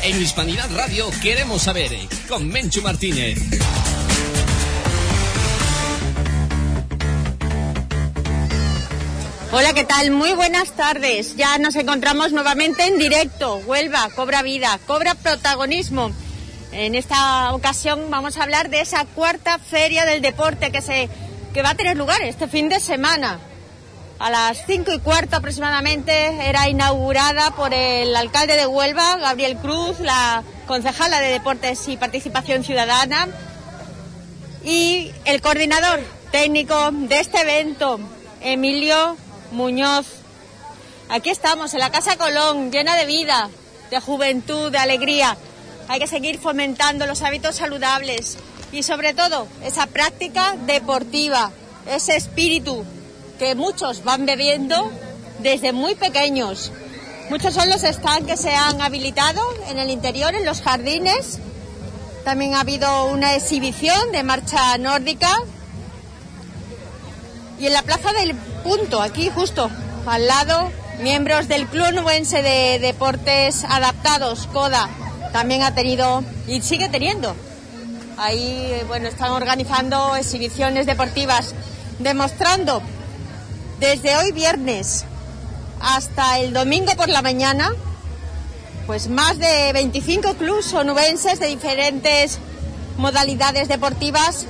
En Hispanidad Radio queremos saber, con Menchu Martínez. Hola, ¿qué tal? Muy buenas tardes. Ya nos encontramos nuevamente en directo. Huelva cobra vida, cobra protagonismo. En esta ocasión vamos a hablar de esa cuarta feria del deporte que va a tener lugar este fin de semana. A las 5:15 aproximadamente era inaugurada por el alcalde de Huelva, Gabriel Cruz, la concejala de Deportes y Participación Ciudadana y el coordinador técnico de este evento, Emilio Muñoz. Aquí estamos en la Casa Colón, llena de vida, de juventud, de alegría. Hay que seguir fomentando los hábitos saludables y sobre todo esa práctica deportiva, ese espíritu que muchos van bebiendo desde muy pequeños. Muchos son los stands que se han habilitado en el interior, en los jardines. También ha habido una exhibición de marcha nórdica. Y en la Plaza del Punto, aquí justo al lado, miembros del Club Onubense de Deportes Adaptados, CODA, también ha tenido y sigue teniendo. Ahí, están organizando exhibiciones deportivas, demostrando desde hoy viernes hasta el domingo por la mañana, pues más de 25 clubs onubenses de diferentes modalidades deportivas,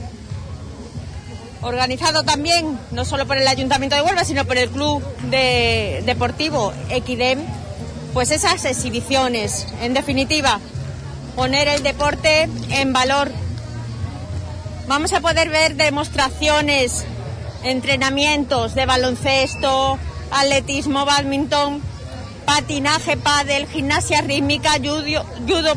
organizado también no solo por el Ayuntamiento de Huelva, sino por el Club Deportivo Equidem, pues esas exhibiciones, en definitiva, poner el deporte en valor. Vamos a poder ver demostraciones, entrenamientos de baloncesto, atletismo, bádminton, patinaje, pádel, gimnasia rítmica, judo,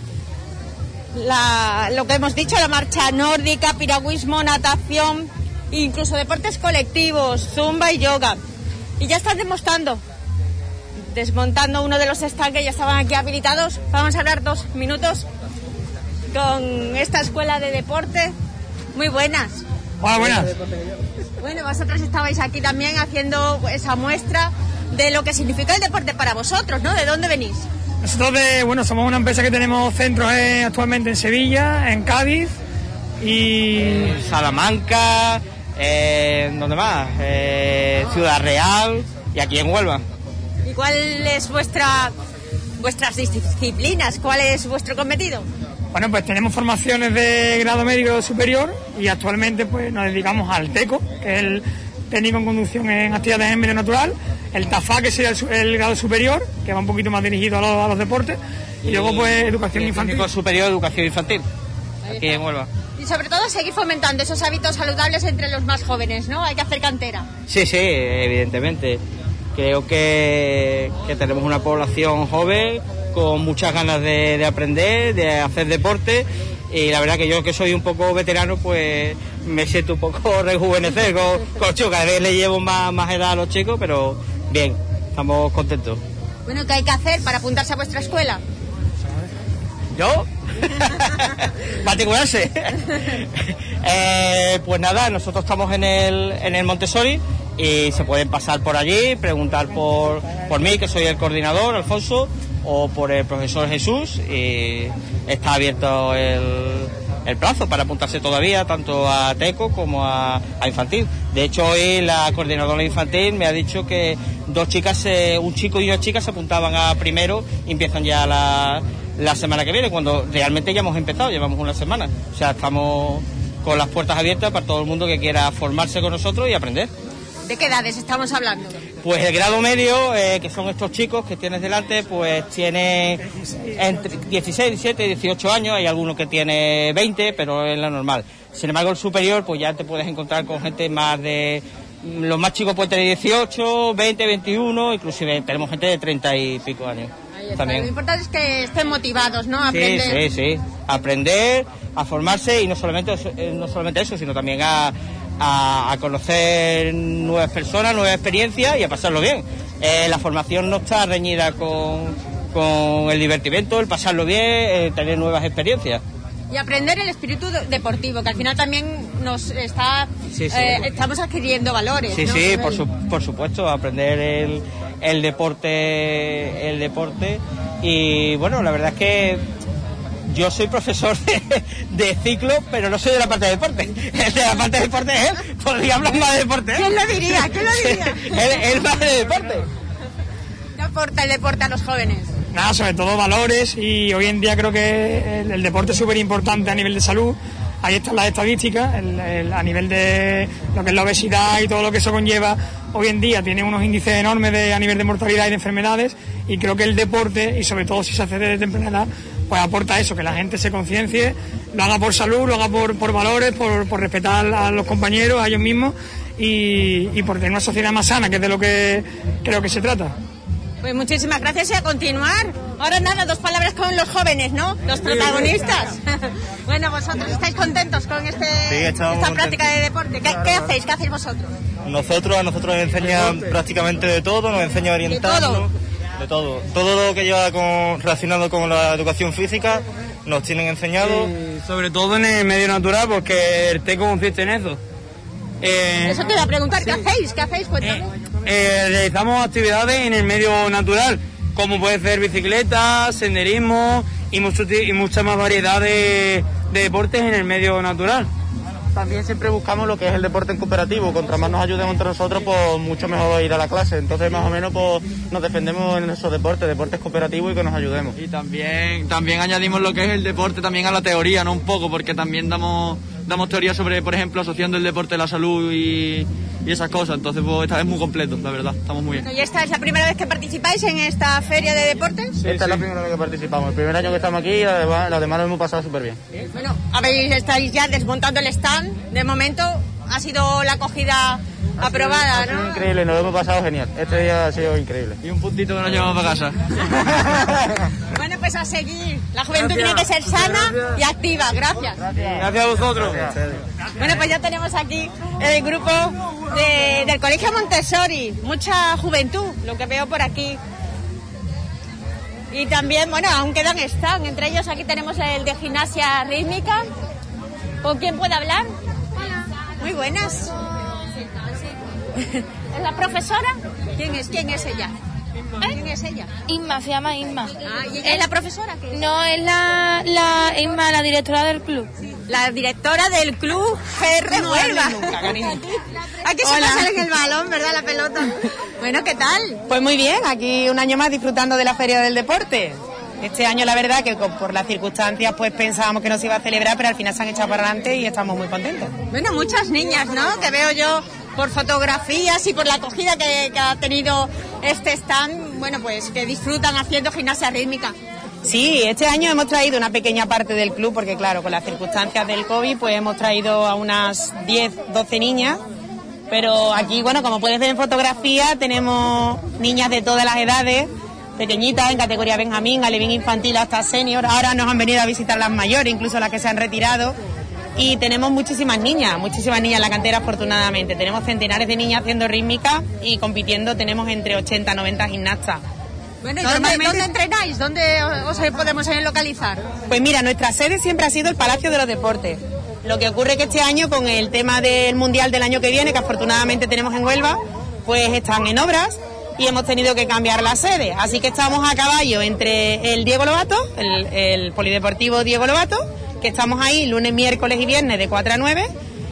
lo que hemos dicho, la marcha nórdica, piragüismo, natación, incluso deportes colectivos, zumba y yoga. Y ya están desmontando uno de los stands que ya estaban aquí habilitados. Vamos a hablar 2 minutos con esta escuela de deporte. Muy buenas. Hola, buenas. Bueno, vosotros estabais aquí también haciendo esa muestra de lo que significa el deporte para vosotros, ¿no? ¿De dónde venís? Nosotros somos una empresa que tenemos centros actualmente en Sevilla, en Cádiz y Salamanca, ¿dónde más? Ciudad Real y aquí en Huelva. ¿Y cuál es vuestras disciplinas? ¿Cuál es vuestro cometido? Bueno, pues tenemos formaciones de grado medio superior y actualmente pues nos dedicamos al TECO, que es el técnico en conducción en actividades en medio natural, el TAFA, que sería el grado superior, que va un poquito más dirigido a los deportes, y luego pues educación infantil. Técnico superior, educación infantil, aquí en Huelva. Y sobre todo seguir fomentando esos hábitos saludables entre los más jóvenes, ¿no? Hay que hacer cantera. Sí, evidentemente. Creo que tenemos una población joven con muchas ganas de aprender, de hacer deporte, y la verdad que yo, que soy un poco veterano, pues me siento un poco rejuvenecer con los chicos. Cada vez le llevo más edad a los chicos, pero bien, estamos contentos. Bueno, ¿qué hay que hacer para apuntarse a vuestra escuela? ¿Yo? Matricularse. Pues nada, nosotros estamos en el Montessori y se pueden pasar por allí, preguntar por mí, que soy el coordinador, Alfonso, o por el profesor Jesús, y está abierto el plazo para apuntarse todavía, tanto a TECO como a infantil. De hecho, hoy la coordinadora infantil me ha dicho que 2 chicas, un chico y una chica se apuntaban a primero y empiezan ya la semana que viene, cuando realmente ya hemos empezado, llevamos una semana. O sea, estamos con las puertas abiertas para todo el mundo que quiera formarse con nosotros y aprender. ¿De qué edades estamos hablando? Pues el grado medio, que son estos chicos que tienes delante, pues tiene entre 16, 17, 18 años, hay algunos que tiene 20, pero es la normal. Sin embargo, el superior, pues ya te puedes encontrar con gente más de... Los más chicos pueden tener 18, 20, 21, inclusive tenemos gente de 30 y pico años. También. Lo importante es que estén motivados, ¿no? A aprender. Sí. Aprender, a formarse, y no solamente eso, sino también a conocer nuevas personas, nuevas experiencias y a pasarlo bien. La formación no está reñida con el divertimento, el pasarlo bien, tener nuevas experiencias. Y aprender el espíritu deportivo, que al final también nos está estamos adquiriendo valores. Sí, ¿no? sí, por supuesto, aprender el deporte Y bueno, la verdad es que yo soy profesor de ciclo, pero no soy de la parte de deporte. El de la parte de deporte es él, podría hablar más de deporte. ¿Quién lo diría? Él más de deporte. ¿Qué aporta el deporte a los jóvenes? Nada, sobre todo valores, y hoy en día creo que el deporte es súper importante a nivel de salud. Ahí están las estadísticas, a nivel de lo que es la obesidad y todo lo que eso conlleva. Hoy en día tiene unos índices enormes a nivel de mortalidad y de enfermedades, y creo que el deporte, y sobre todo si se hace desde temprana edad, pues aporta eso, que la gente se conciencie, lo haga por salud, lo haga por valores, por respetar a los compañeros, a ellos mismos, y por tener una sociedad más sana, que es de lo que creo que se trata. Pues muchísimas gracias y a continuar. Ahora nada, 2 palabras con los jóvenes, ¿no? Los protagonistas. Bueno, vosotros estáis contentos con esta práctica de deporte. ¿Qué hacéis? ¿Qué hacéis vosotros? A nosotros nos enseñan prácticamente de todo, nos enseñan a orientarnos. De todo. Todo lo que lleva relacionado con la educación física nos tienen enseñado. Sí, sobre todo en el medio natural, porque el TECO consiste en eso. Eso te iba a preguntar, ¿qué hacéis? ¿Qué hacéis? Cuéntame. Realizamos actividades en el medio natural, como puede ser bicicleta, senderismo y mucha más variedad de deportes en el medio natural. También siempre buscamos lo que es el deporte en cooperativo. Contra más nos ayudemos entre nosotros, pues mucho mejor ir a la clase. Entonces, más o menos, pues nos defendemos en esos deportes cooperativos, y que nos ayudemos. Y también añadimos lo que es el deporte también a la teoría, ¿no? Un poco, porque también damos teoría sobre, por ejemplo, asociando el deporte a la salud y esas cosas. Entonces, pues esta es muy completo, la verdad. Estamos muy bien. ¿Y esta es la primera vez que participáis en esta feria de deportes? Sí, esta es la primera vez que participamos. El primer año que estamos aquí, y la demás lo hemos pasado súper bien. Bueno, estáis ya desmontando el stand. De momento ha sido la acogida aprobada, ¿no? Ha sido increíble, nos lo hemos pasado genial. Este día ha sido increíble. Y un puntito que nos llevamos para casa. Bueno, pues a seguir. La juventud tiene que ser sana y activa. Gracias. Gracias a vosotros. Bueno, pues ya tenemos aquí el grupo del Colegio Montessori. Mucha juventud, lo que veo por aquí. Y también, bueno, aún quedan stand. Entre ellos aquí tenemos el de gimnasia rítmica. ¿Con quién puede hablar? Hola. Muy buenas. ¿Es la profesora? ¿Quién es ella? ¿Quién es ella? Isma, se llama Isma. ¿Y ella es la profesora? ¿Qué es? No, es la Isma, la directora del club. La directora del club GR Huelva. Aquí se pasa en el balón, ¿verdad? La pelota. Bueno, ¿qué tal? Pues muy bien, aquí un año más disfrutando de la Feria del Deporte. Este año la verdad que por las circunstancias pues pensábamos que no se iba a celebrar, pero al final se han echado para adelante y estamos muy contentos. Bueno, muchas niñas, ¿no? Que veo yo por fotografías y por la acogida que ha tenido este stand, bueno, pues que disfrutan haciendo gimnasia rítmica. Sí, este año hemos traído una pequeña parte del club porque claro, con las circunstancias del COVID pues hemos traído a unas 10, 12 niñas, pero aquí, bueno, como puedes ver en fotografía, tenemos niñas de todas las edades, pequeñitas en categoría Benjamín, alevín infantil hasta senior. Ahora nos han venido a visitar las mayores, incluso las que se han retirado. Y tenemos muchísimas niñas en la cantera, afortunadamente. Tenemos centenares de niñas haciendo rítmica y compitiendo. Tenemos entre 80 y 90 gimnastas. Bueno, ¿y dónde entrenáis? ¿Dónde os podemos localizar? Pues mira, nuestra sede siempre ha sido el Palacio de los Deportes. Lo que ocurre que este año, con el tema del Mundial del año que viene, que afortunadamente tenemos en Huelva, pues están en obras y hemos tenido que cambiar la sede. Así que estamos a caballo entre el Diego Lobato, el Polideportivo Diego Lobato, que estamos ahí lunes, miércoles y viernes de 4 a 9,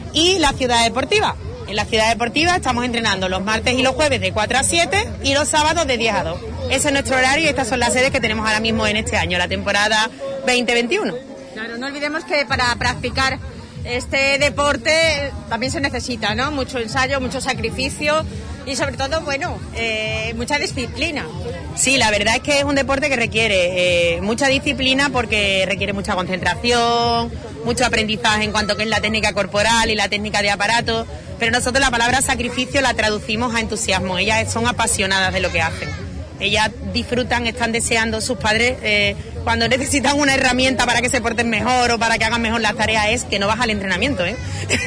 y la Ciudad Deportiva. En la Ciudad Deportiva estamos entrenando los martes y los jueves de 4 a 7 y los sábados de 10 a 2. Ese es nuestro horario y estas son las sedes que tenemos ahora mismo en este año, la temporada 2021. Claro, no olvidemos que para practicar este deporte también se necesita, ¿no? Mucho ensayo, mucho sacrificio y sobre todo, bueno, mucha disciplina. Sí, la verdad es que es un deporte que requiere mucha disciplina porque requiere mucha concentración, mucho aprendizaje en cuanto que es la técnica corporal y la técnica de aparato, pero nosotros la palabra sacrificio la traducimos a entusiasmo. Ellas son apasionadas de lo que hacen. Ellas disfrutan, están deseando, sus padres cuando necesitan una herramienta para que se porten mejor o para que hagan mejor las tareas es que no baja el entrenamiento, ¿eh?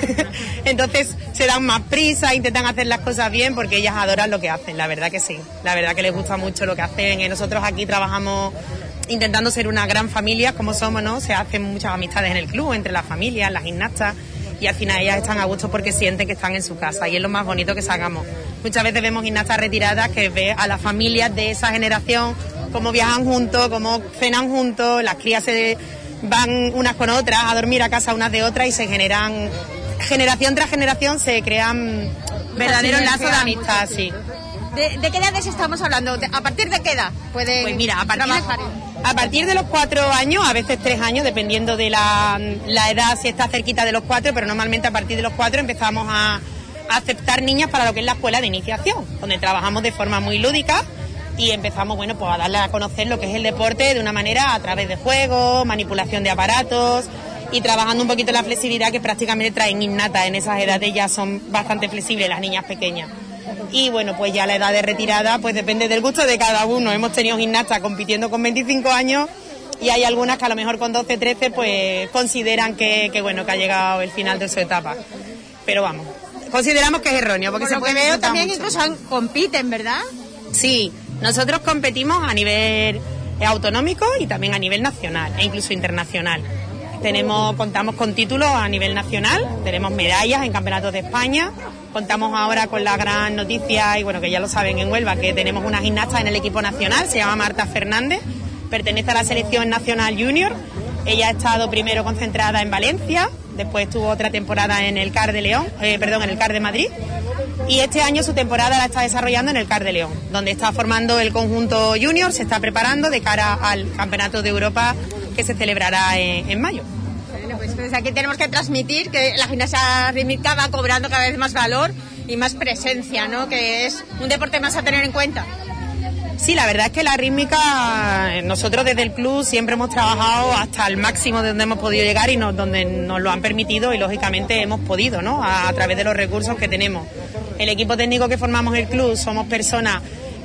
Entonces se dan más prisa, intentan hacer las cosas bien porque ellas adoran lo que hacen, la verdad que sí, la verdad que les gusta mucho lo que hacen. Nosotros aquí trabajamos intentando ser una gran familia como somos, ¿no? Se hacen muchas amistades en el club, entre las familias, las gimnastas, y al final ellas están a gusto porque sienten que están en su casa y es lo más bonito que sacamos. Muchas veces vemos gimnastas retiradas que ve a las familias de esa generación cómo viajan juntos, cómo cenan juntos, las crías se van unas con otras a dormir a casa unas de otras y se generan, generación tras generación se crean verdaderos lazos de amistad, sí. ¿De qué edades estamos hablando? ¿A partir de qué edad pueden Pues mira, trabajar? a partir de los 4 años, a veces 3 años, dependiendo de la edad, si está cerquita de los 4, pero normalmente a partir de los 4 empezamos a aceptar niñas para lo que es la escuela de iniciación, donde trabajamos de forma muy lúdica y empezamos, bueno, pues a darle a conocer lo que es el deporte de una manera a través de juegos, manipulación de aparatos y trabajando un poquito la flexibilidad que prácticamente traen innata en esas edades, ya son bastante flexibles las niñas pequeñas. Y bueno, pues ya la edad de retirada pues depende del gusto de cada uno. Hemos tenido gimnastas compitiendo con 25 años y hay algunas que a lo mejor con 12, 13 pues consideran que bueno, que ha llegado el final de su etapa. Pero vamos, consideramos que es erróneo porque Por se lo puede que veo disfrutar también mucho. incluso compiten, ¿verdad? Sí, nosotros competimos a nivel autonómico y también a nivel nacional e incluso internacional. Contamos con títulos a nivel nacional, tenemos medallas en campeonatos de España, contamos ahora con la gran noticia, y bueno, que ya lo saben en Huelva, que tenemos una gimnasta en el equipo nacional, se llama Marta Fernández, pertenece a la selección nacional junior, ella ha estado primero concentrada en Valencia, después tuvo otra temporada en el CAR de León, en el CAR de Madrid, y este año su temporada la está desarrollando en el CAR de León, donde está formando el conjunto junior, se está preparando de cara al Campeonato de Europa que se celebrará en mayo. Bueno, pues desde aquí tenemos que transmitir que la gimnasia rítmica va cobrando cada vez más valor y más presencia, ¿no? Que es un deporte más a tener en cuenta. Sí, la verdad es que la rítmica, nosotros desde el club siempre hemos trabajado hasta el máximo de donde hemos podido llegar y donde nos lo han permitido y lógicamente hemos podido, ¿no? A través de los recursos que tenemos. El equipo técnico que formamos el club somos personas,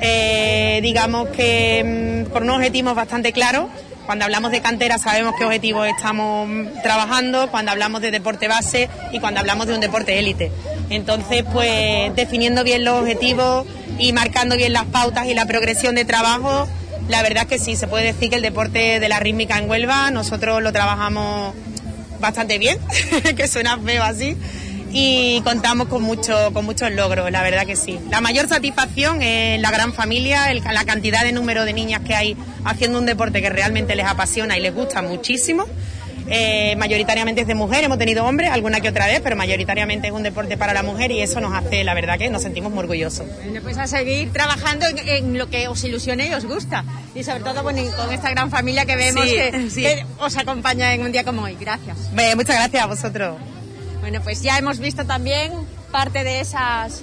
digamos que con unos objetivos bastante claros. Cuando hablamos de cantera sabemos qué objetivos estamos trabajando, cuando hablamos de deporte base y cuando hablamos de un deporte élite. Entonces, pues definiendo bien los objetivos y marcando bien las pautas y la progresión de trabajo, la verdad es que sí, se puede decir que el deporte de la rítmica en Huelva nosotros lo trabajamos bastante bien, que suena feo así, y contamos con muchos logros, la verdad que sí. La mayor satisfacción es la gran familia, la cantidad de número de niñas que hay haciendo un deporte que realmente les apasiona y les gusta muchísimo. Mayoritariamente es de mujer, hemos tenido hombres alguna que otra vez, pero mayoritariamente es un deporte para la mujer y eso nos hace, la verdad que nos sentimos muy orgullosos. Bueno, pues a seguir trabajando en lo que os ilusione y os gusta. Y sobre todo bueno, con esta gran familia que vemos que os acompaña en un día como hoy. Gracias. Muchas gracias a vosotros. Bueno, pues ya hemos visto también parte de esas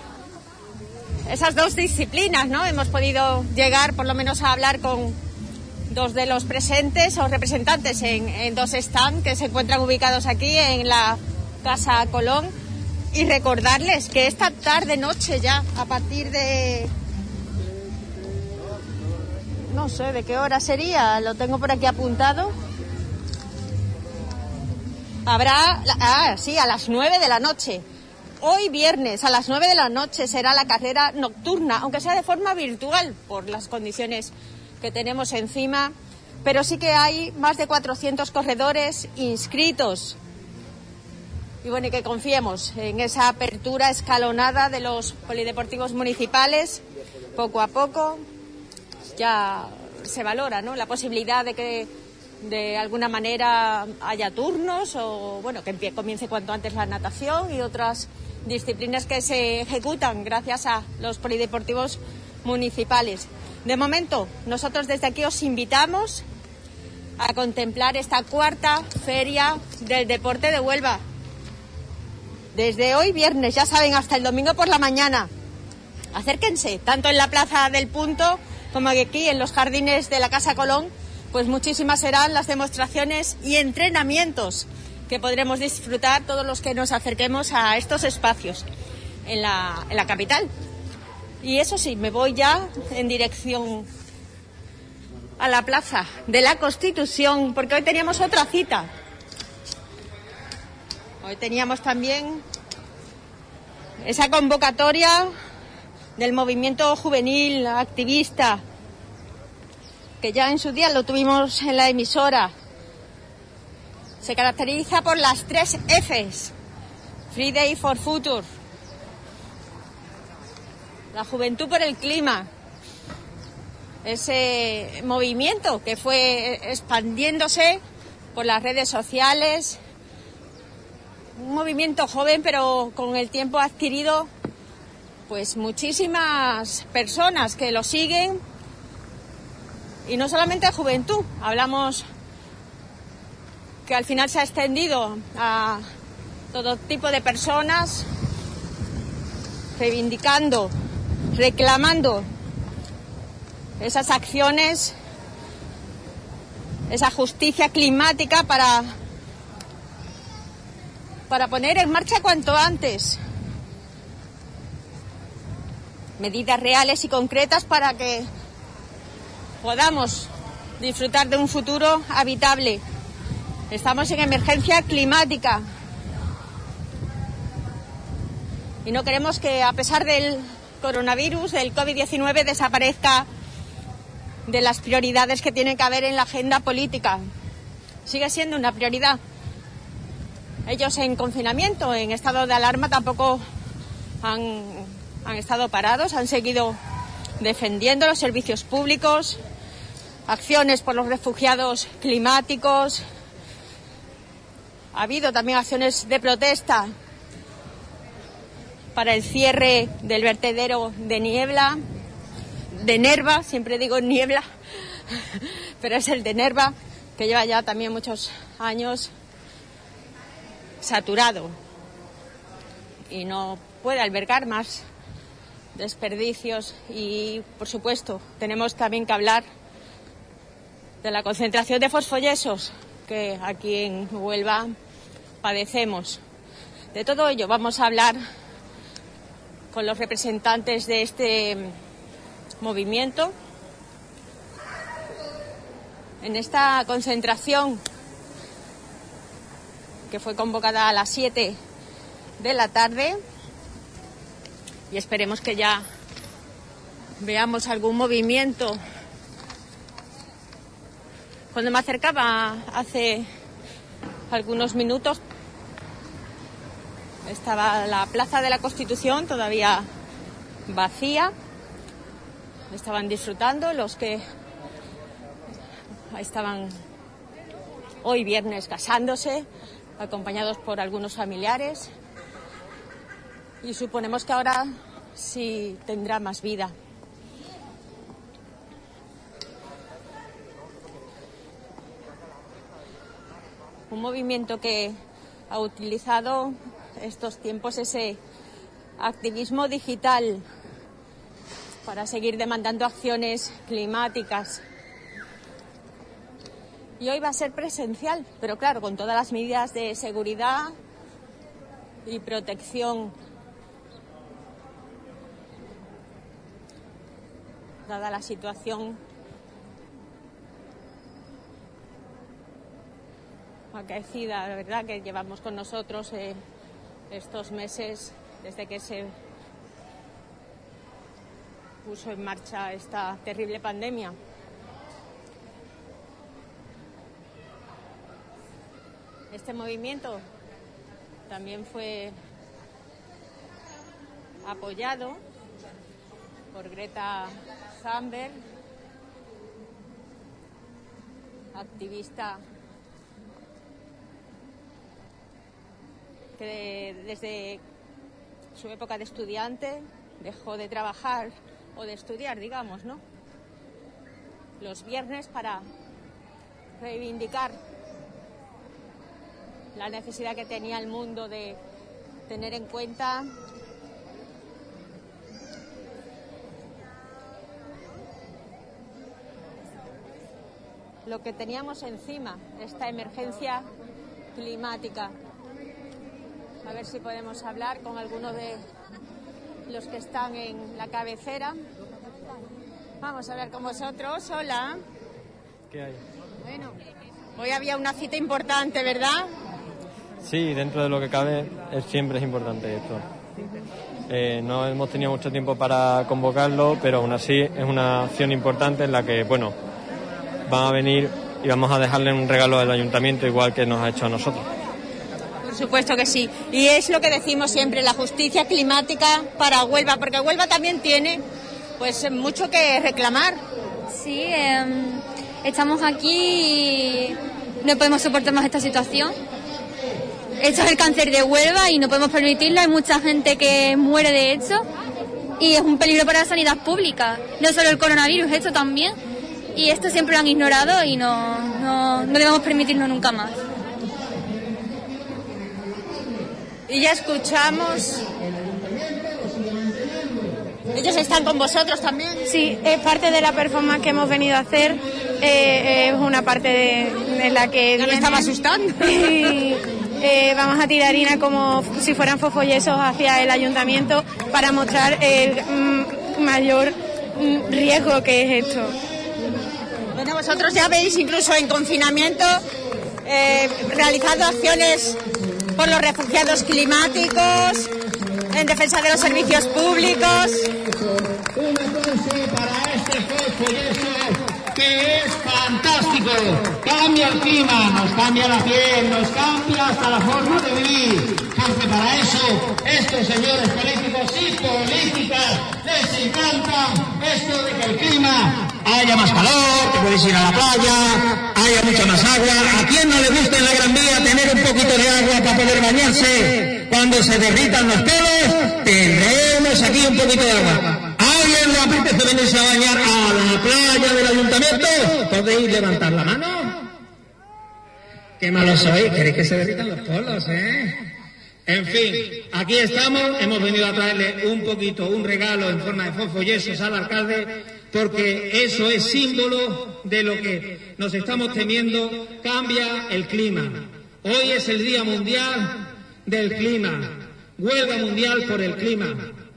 dos disciplinas, ¿no? Hemos podido llegar por lo menos a hablar con dos de los presentes o representantes en dos stands que se encuentran ubicados aquí en la Casa Colón y recordarles que esta tarde-noche ya, a partir de... no sé de qué hora sería, lo tengo por aquí apuntado. Habrá, a las 9 de la noche. Hoy viernes a las 9 de la noche será la carrera nocturna, aunque sea de forma virtual por las condiciones que tenemos encima, pero sí que hay más de 400 corredores inscritos. Y bueno, y que confiemos en esa apertura escalonada de los polideportivos municipales. Poco a poco ya se valora, ¿no?, la posibilidad de que de alguna manera haya turnos o bueno, que comience cuanto antes la natación y otras disciplinas que se ejecutan gracias a los polideportivos municipales. De momento, nosotros desde aquí os invitamos a contemplar esta cuarta feria del deporte de Huelva. Desde hoy viernes, ya saben, hasta el domingo por la mañana. Acérquense, tanto en la Plaza del Punto como aquí en los jardines de la Casa Colón, pues muchísimas serán las demostraciones y entrenamientos que podremos disfrutar todos los que nos acerquemos a estos espacios en la capital. Y eso sí, me voy ya en dirección a la Plaza de la Constitución, porque hoy teníamos otra cita. Hoy teníamos también esa convocatoria del movimiento juvenil activista, que ya en su día lo tuvimos en la emisora. Se caracteriza por las 3 Fs. Friday for Future. La juventud por el clima. ese movimiento que fue expandiéndose por las redes sociales. Un movimiento joven, pero con el tiempo ha adquirido pues muchísimas personas que lo siguen. Y no solamente juventud, hablamos que al final se ha extendido a todo tipo de personas reivindicando, reclamando esas acciones, esa justicia climática para poner en marcha cuanto antes medidas reales y concretas para que podamos disfrutar de un futuro habitable. Estamos en emergencia climática y no queremos que, a pesar del coronavirus, del COVID-19, desaparezca de las prioridades que tiene que haber en la agenda política. Sigue siendo una prioridad. Ellos en confinamiento, en estado de alarma, tampoco han estado parados, han seguido defendiendo los servicios públicos, acciones por los refugiados climáticos. Ha habido también acciones de protesta para el cierre del vertedero de Nerva, siempre digo Niebla, pero es el de Nerva, que lleva ya también muchos años saturado y no puede albergar más desperdicios. Y, por supuesto, tenemos también que hablar de la concentración de fosfoyesos que aquí en Huelva padecemos. De todo ello vamos a hablar con los representantes de este movimiento. En esta concentración, que fue convocada a las 7 de la tarde, y esperemos que ya veamos algún movimiento. Cuando me acercaba hace algunos minutos, estaba la Plaza de la Constitución todavía vacía. Estaban disfrutando los que estaban hoy viernes casándose, acompañados por algunos familiares. Y suponemos que ahora sí tendrá más vida. Un movimiento que ha utilizado estos tiempos ese activismo digital para seguir demandando acciones climáticas. Y hoy va a ser presencial, pero claro, con todas las medidas de seguridad y protección, dada la situación acaecida, la verdad, que llevamos con nosotros estos meses desde que se puso en marcha esta terrible pandemia. Este movimiento también fue apoyado por Greta Thunberg, activista que desde su época de estudiante dejó de trabajar o de estudiar, digamos, ¿no?, los viernes para reivindicar la necesidad que tenía el mundo de tener en cuenta lo que teníamos encima, esta emergencia climática. A ver si podemos hablar con alguno de los que están en la cabecera. Vamos a hablar con vosotros. Hola. ¿Qué hay? Bueno, hoy había una cita importante, ¿verdad? Sí, dentro de lo que cabe, siempre es importante esto. No hemos tenido mucho tiempo para convocarlo, pero aún así es una acción importante en la que, bueno, van a venir y vamos a dejarle un regalo al ayuntamiento igual que nos ha hecho a nosotros. Por supuesto que sí. Y es lo que decimos siempre, la justicia climática para Huelva, porque Huelva también tiene pues mucho que reclamar. Sí, estamos aquí y no podemos soportar más esta situación. Esto es el cáncer de Huelva y no podemos permitirlo. Hay mucha gente que muere de esto y es un peligro para la sanidad pública. No solo el coronavirus, esto también. Y esto siempre lo han ignorado y no debemos permitirlo nunca más. Y ya escuchamos. ¿Ellos están con vosotros también? Sí, es parte de la performance que hemos venido a hacer. Es una parte de la que... Ya me estaba asustando. Vamos a tirar harina como si fueran fosfollesos hacia el ayuntamiento para mostrar el mayor riesgo que es esto. Bueno, vosotros ya veis, incluso en confinamiento, realizando acciones por los refugiados climáticos, en defensa de los servicios públicos. Un aplauso para este fosfolleso que es fantástico. Cambia el clima, nos cambia la piel, nos cambia hasta la forma de vivir. Porque para eso estos señores políticos y políticas les encanta esto de que el clima haya más calor, que puedes ir a la playa, haya mucha más agua. ¿A quién no le gusta en la Gran Vía tener un poquito de agua para poder bañarse? Cuando se derritan los pelos, tendremos aquí un poquito de agua. ¿Alguien le apetece venirse a bañar a la playa del ayuntamiento? ¿Podéis levantar la mano? Qué malos sois, queréis que se derritan los polos, En fin, aquí estamos, hemos venido a traerle un regalo en forma de fosfollesos al alcalde, porque eso es símbolo de lo que nos estamos temiendo. Cambia el clima. Hoy es el Día Mundial del Clima, huelga mundial por el clima.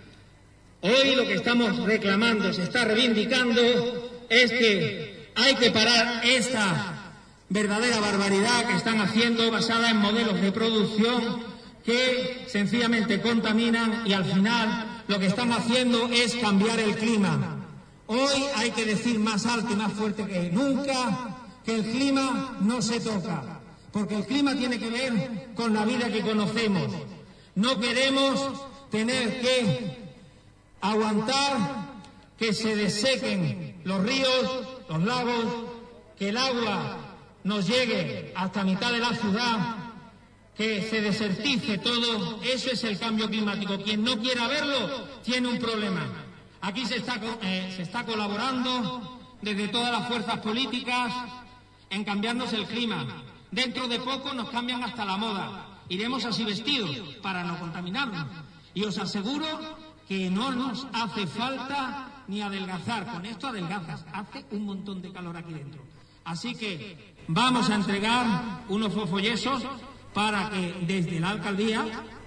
Hoy lo que estamos reclamando, se está reivindicando, es que hay que parar esta verdadera barbaridad que están haciendo, basada en modelos de producción que sencillamente contaminan, y al final lo que están haciendo es cambiar el clima. Hoy hay que decir más alto y más fuerte que nunca que el clima no se toca, porque el clima tiene que ver con la vida que conocemos. No queremos tener que aguantar que se desequen los ríos, los lagos, que el agua nos llegue hasta mitad de la ciudad, que se desertice todo. Eso es el cambio climático. Quien no quiera verlo tiene un problema. Aquí se está colaborando desde todas las fuerzas políticas en cambiarnos el clima. Dentro de poco nos cambian hasta la moda. Iremos así vestidos para no contaminarnos. Y os aseguro que no nos hace falta ni adelgazar. Con esto adelgazas. Hace un montón de calor aquí dentro. Así que vamos a entregar unos fosfollesos para que desde la alcaldía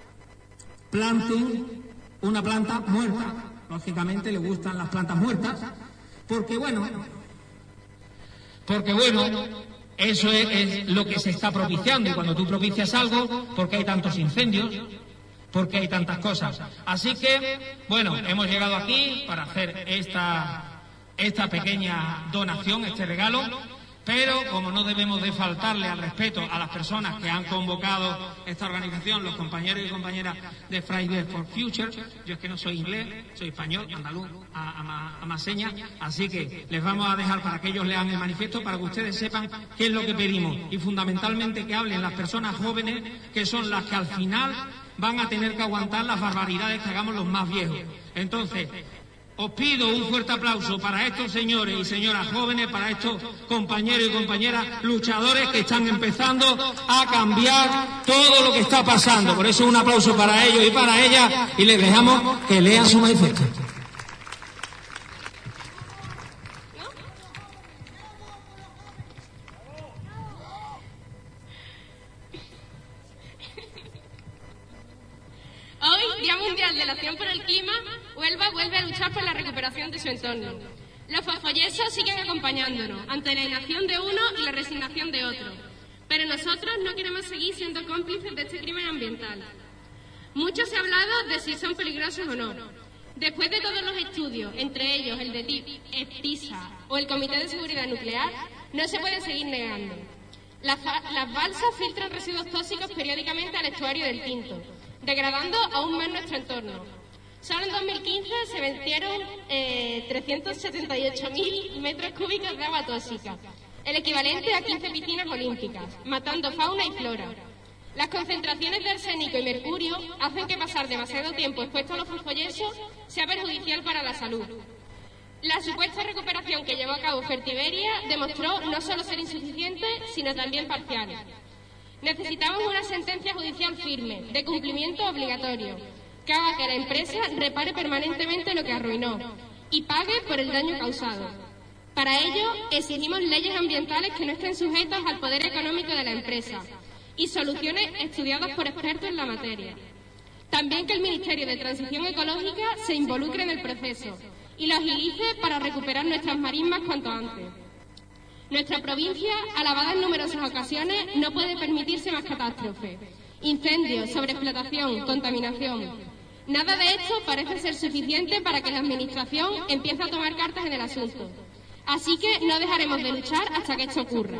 planten una planta muerta. Lógicamente le gustan las plantas muertas, porque bueno, eso es lo que se está propiciando. Y cuando tú propicias algo, porque hay tantos incendios, porque hay tantas cosas. Así que, bueno, hemos llegado aquí para hacer esta pequeña donación, este regalo. Pero como no debemos de faltarle al respeto a las personas que han convocado esta organización, los compañeros y compañeras de Fridays for Future, yo es que no soy inglés, soy español, andaluz, a más señas, así que les vamos a dejar para que ellos lean el manifiesto, para que ustedes sepan qué es lo que pedimos, y fundamentalmente que hablen las personas jóvenes, que son las que al final van a tener que aguantar las barbaridades que hagamos los más viejos. Entonces, os pido un fuerte aplauso para estos señores y señoras jóvenes, para estos compañeros y compañeras luchadores que están empezando a cambiar todo lo que está pasando. Por eso un aplauso para ellos y para ellas, y les dejamos que lean su manifiesto. Hoy, Día Mundial de la Acción por el Clima, Huelva vuelve a luchar por la recuperación de su entorno. Los fosfollesos siguen acompañándonos ante la inacción de uno y la resignación de otro. Pero nosotros no queremos seguir siendo cómplices de este crimen ambiental. Mucho se ha hablado de si son peligrosos o no. Después de todos los estudios, entre ellos el de TISA o el Comité de Seguridad Nuclear, no se puede seguir negando. Las balsas filtran residuos tóxicos periódicamente al estuario del Tinto, degradando aún más nuestro entorno. Solo en 2015 se vertieron 378.000 metros cúbicos de agua tóxica, el equivalente a 15 piscinas olímpicas, matando fauna y flora. Las concentraciones de arsénico y mercurio hacen que pasar demasiado tiempo expuesto a los fosfoyesos sea perjudicial para la salud. La supuesta recuperación que llevó a cabo Fertiberia demostró no solo ser insuficiente, sino también parcial. Necesitamos una sentencia judicial firme, de cumplimiento obligatorio, que haga que la empresa repare permanentemente lo que arruinó y pague por el daño causado. Para ello, exigimos leyes ambientales que no estén sujetas al poder económico de la empresa y soluciones estudiadas por expertos en la materia. También que el Ministerio de Transición Ecológica se involucre en el proceso y lo agilice para recuperar nuestras marismas cuanto antes. Nuestra provincia, alabada en numerosas ocasiones, no puede permitirse más catástrofes. Incendios, sobreexplotación, contaminación. Nada de esto parece ser suficiente para que la Administración empiece a tomar cartas en el asunto. Así que no dejaremos de luchar hasta que esto ocurra.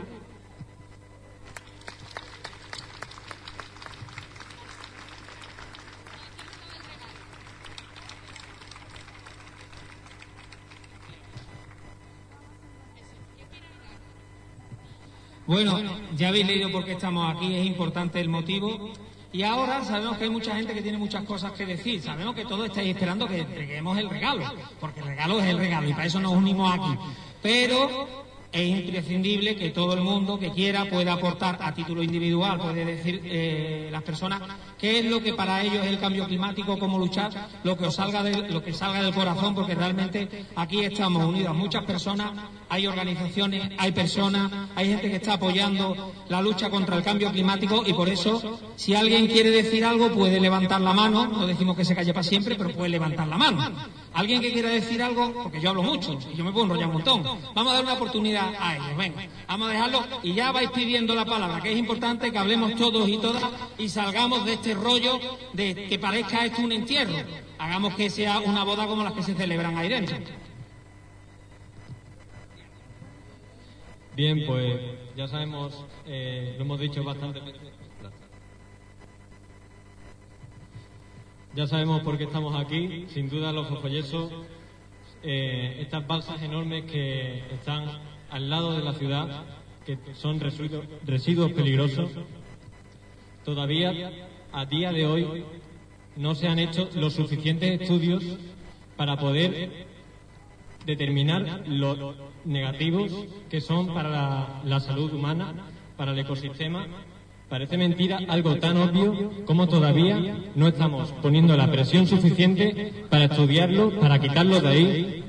Bueno, ya habéis leído por qué estamos aquí, es importante el motivo. Y ahora sabemos que hay mucha gente que tiene muchas cosas que decir. Sabemos que todos estáis esperando que entreguemos el regalo, porque el regalo es el regalo y para eso nos unimos aquí. Pero es imprescindible que todo el mundo que quiera pueda aportar a título individual, puede decir las personas qué es lo que para ellos es el cambio climático, cómo luchar, lo que salga del corazón, porque realmente aquí estamos unidos muchas personas, hay organizaciones, hay personas, hay gente que está apoyando la lucha contra el cambio climático y por eso, si alguien quiere decir algo, puede levantar la mano, no decimos que se calle para siempre, pero puede levantar la mano. Alguien que quiera decir algo, porque yo hablo mucho y yo me puedo enrollar un montón, vamos a dar una oportunidad a ellos, venga, vamos a dejarlo y ya vais pidiendo la palabra, que es importante que hablemos todos y todas y salgamos de este rollo de que parezca esto un entierro, hagamos que sea una boda como las que se celebran ahí dentro. Bien, pues ya sabemos, lo hemos dicho bastante. Ya sabemos por qué estamos aquí, sin duda los fosfoyesos, estas balsas enormes que están al lado de la ciudad, que son residuos peligrosos, todavía a día de hoy no se han hecho los suficientes estudios para poder determinar lo negativos que son para la salud humana, para el ecosistema. Parece mentira algo tan obvio como todavía no estamos poniendo la presión suficiente para estudiarlo, para quitarlo de ahí.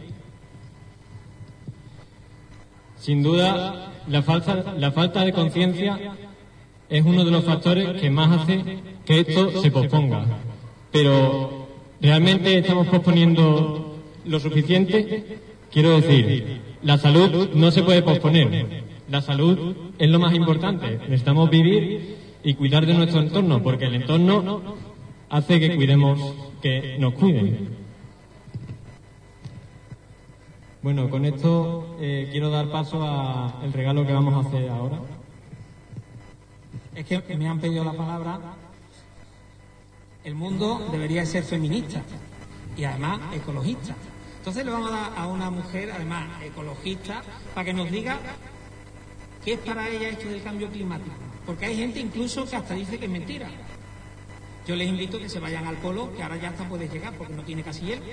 Sin duda, la falta de conciencia es uno de los factores que más hace que esto se posponga. Pero, ¿realmente estamos posponiendo lo suficiente? Quiero decir, la salud no se puede posponer. La salud es lo más importante. Necesitamos vivir y cuidar de nuestro entorno, porque el entorno hace que cuidemos, que nos cuiden. Bueno, con esto quiero dar paso al regalo que vamos a hacer ahora. Es que me han pedido la palabra. El mundo debería ser feminista y además ecologista. Entonces le vamos a dar a una mujer, además ecologista, para que nos diga qué es para ella esto del cambio climático. Porque hay gente incluso que hasta dice que es mentira. Yo les invito a que se vayan al polo, que ahora ya hasta puede llegar porque no tiene casi hielo.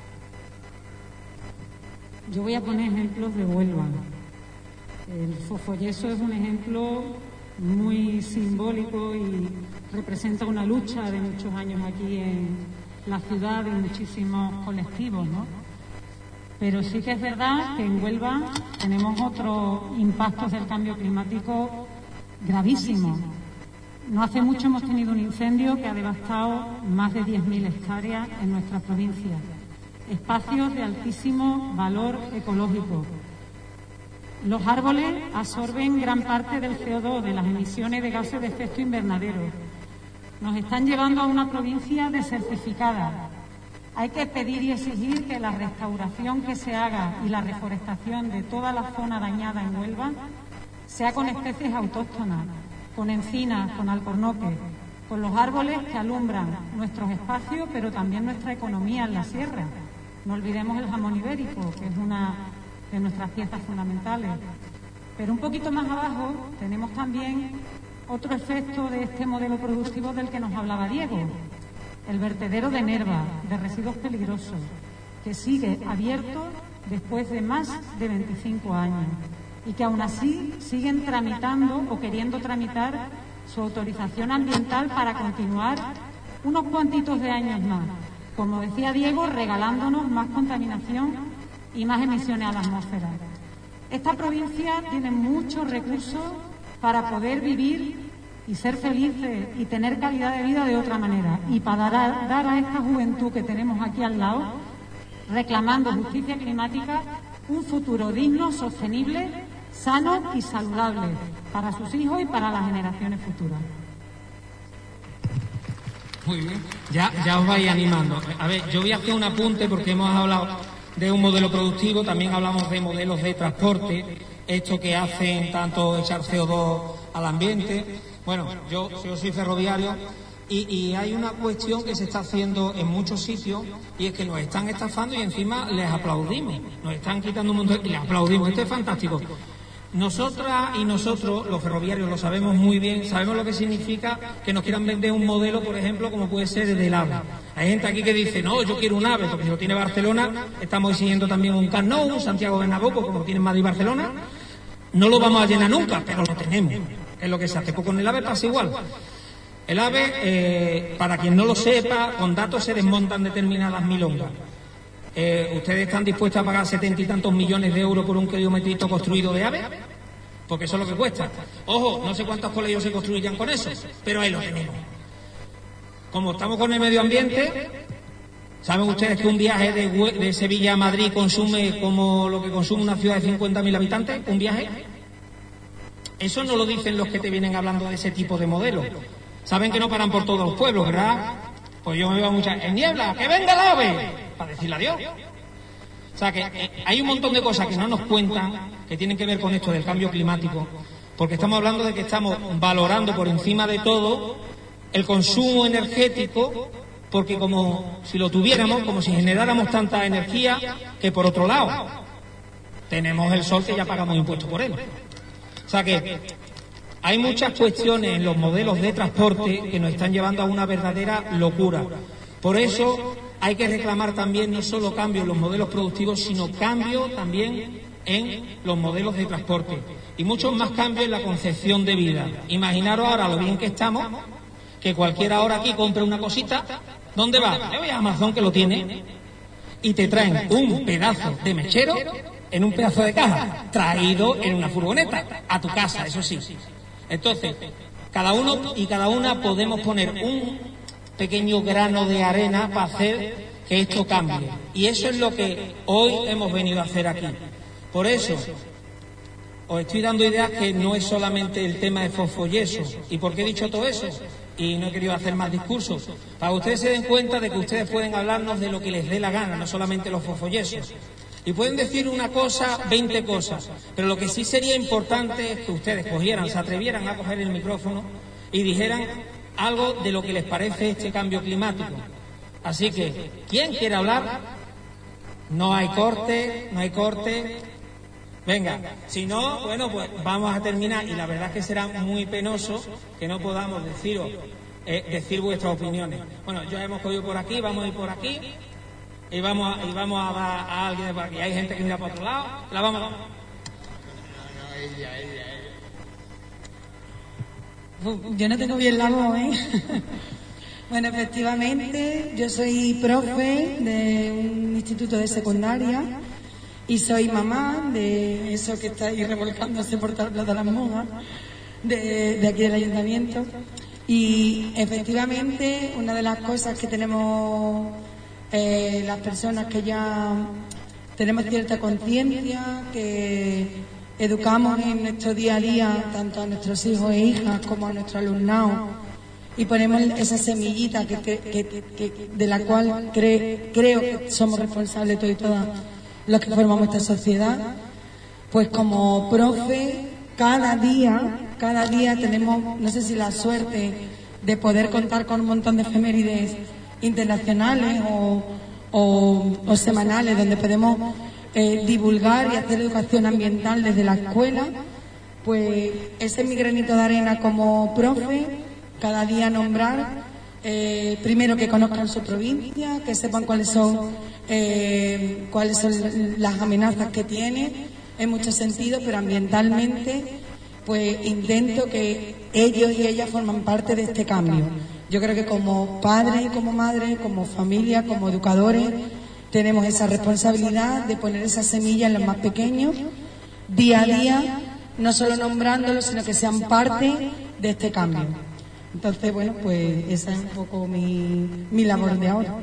Yo voy a poner ejemplos de Huelva. El fosfoyeso es un ejemplo muy simbólico y representa una lucha de muchos años aquí en la ciudad de muchísimos colectivos, ¿no? Pero sí que es verdad que en Huelva tenemos otros impactos del cambio climático gravísimos. No hace mucho hemos tenido un incendio que ha devastado más de 10.000 hectáreas en nuestra provincia. Espacios de altísimo valor ecológico. Los árboles absorben gran parte del CO2 de las emisiones de gases de efecto invernadero. Nos están llevando a una provincia desertificada. Hay que pedir y exigir que la restauración que se haga y la reforestación de toda la zona dañada en Huelva sea con especies autóctonas, con encinas, con alcornoques. con los árboles que alumbran nuestros espacios, pero también nuestra economía en la sierra. No olvidemos el jamón ibérico, que es una de nuestras piezas fundamentales. Pero un poquito más abajo tenemos también otro efecto de este modelo productivo del que nos hablaba Diego, el vertedero de Nerva, de residuos peligrosos, que sigue abierto después de más de 25 años y que aún así siguen tramitando o queriendo tramitar su autorización ambiental para continuar unos cuantitos de años más. Como decía Diego, regalándonos más contaminación y más emisiones a la atmósfera. Esta provincia tiene muchos recursos para poder vivir y ser felices y tener calidad de vida de otra manera. Y para dar a esta juventud que tenemos aquí al lado, reclamando justicia climática, un futuro digno, sostenible, sano y saludable para sus hijos y para las generaciones futuras. Muy bien, ya os vais animando. A ver, yo voy a hacer un apunte porque hemos hablado de un modelo productivo, también hablamos de modelos de transporte, esto que hacen tanto echar CO2 al ambiente. Bueno, yo soy ferroviario y hay una cuestión que se está haciendo en muchos sitios y es que nos están estafando y encima les aplaudimos, nos están quitando un montón y les aplaudimos. Esto es fantástico. Nosotras y nosotros, los ferroviarios, lo sabemos muy bien, sabemos lo que significa que nos quieran vender un modelo, por ejemplo, como puede ser el del AVE. Hay gente aquí que dice, no, yo quiero un AVE, porque si lo tiene Barcelona, estamos exigiendo también un Camp Nou, un Santiago Bernabéu, porque como lo tienen Madrid y Barcelona, no lo vamos a llenar nunca, pero lo tenemos, es lo que se hace. Pues con el AVE pasa igual. El AVE, para quien no lo sepa, con datos se desmontan determinadas milongas. ¿Ustedes están dispuestos a pagar 70 y tantos millones de euros por un kilometrito construido de AVE? Porque eso es lo que cuesta. Ojo, no sé cuántos colegios se construirían con eso, pero ahí lo tenemos. Como estamos con el medio ambiente, ¿saben ustedes que un viaje de Sevilla a Madrid consume como lo que consume una ciudad de 50.000 habitantes? ¿Un viaje? Eso no lo dicen los que te vienen hablando de ese tipo de modelos. Saben que no paran por todos los pueblos, ¿verdad? Pues yo me veo muchas... ¡En niebla! ¡Que venga el AVE! Para decirle adiós. O sea que hay un montón de cosas que no nos cuentan que tienen que ver con esto del cambio climático, porque estamos hablando de que estamos valorando por encima de todo el consumo energético, porque como si lo tuviéramos, como si generáramos tanta energía, que por otro lado tenemos el sol que ya pagamos impuestos por él. O sea que hay muchas cuestiones en los modelos de transporte que nos están llevando a una verdadera locura. Por eso hay que reclamar también no solo cambio en los modelos productivos, sino cambio también en los modelos de transporte. Y muchos más cambios en la concepción de vida. Imaginaros ahora lo bien que estamos, que cualquiera ahora aquí compre una cosita. ¿Dónde va? Le voy a Amazon, que lo tiene, y te traen un pedazo de mechero en un pedazo de caja, traído en una furgoneta, a tu casa, eso sí. Entonces, cada uno y cada una podemos poner un pequeño grano de arena para hacer que esto cambie. Y eso es lo que hoy hemos venido a hacer aquí. Por eso, os estoy dando ideas que no es solamente el tema de fosfoyeso. ¿Y por qué he dicho todo eso? Y no he querido hacer más discursos. Para que ustedes se den cuenta de que ustedes pueden hablarnos de lo que les dé la gana, no solamente los fosfoyesos. Y pueden decir una cosa, 20 cosas. Pero lo que sí sería importante es que ustedes cogieran, se atrevieran a coger el micrófono y dijeran algo de lo que les parece este cambio climático. Así que, ¿quién quiere hablar? No hay corte, no hay corte. Venga, si no, bueno, pues vamos a terminar. Y la verdad es que será muy penoso que no podamos decir vuestras opiniones. Bueno, ya hemos cogido por aquí, vamos a ir por aquí. Y vamos a dar a alguien de por aquí. Hay gente que mira para otro lado. La vamos. Yo no tengo bien la voz, ¿eh? Bueno, efectivamente, yo soy profe de un instituto de secundaria y soy mamá de eso que está ahí revolcándose por tal Plaza de las Monjas, de aquí del ayuntamiento. Y efectivamente, una de las cosas que tenemos las personas que ya tenemos cierta conciencia, que educamos en nuestro día a día tanto a nuestros hijos e hijas como a nuestro alumnado y ponemos esa semillita de la cual creo que somos responsables todos y todas los que formamos esta sociedad, pues como profe cada día tenemos, no sé si la suerte de poder contar con un montón de efemérides internacionales o semanales donde podemos divulgar y hacer educación ambiental desde la escuela, pues ese es mi granito de arena como profe, cada día nombrar, primero que conozcan su provincia, que sepan cuáles son las amenazas que tiene en muchos sentidos, pero ambientalmente pues intento que ellos y ellas forman parte de este cambio. Yo creo que como padres, como madres, como familia, como educadores, tenemos esa responsabilidad de poner esa semilla en los más pequeños, día a día, no solo nombrándolos, sino que sean parte de este cambio. Entonces, bueno, pues esa es un poco mi labor de ahora.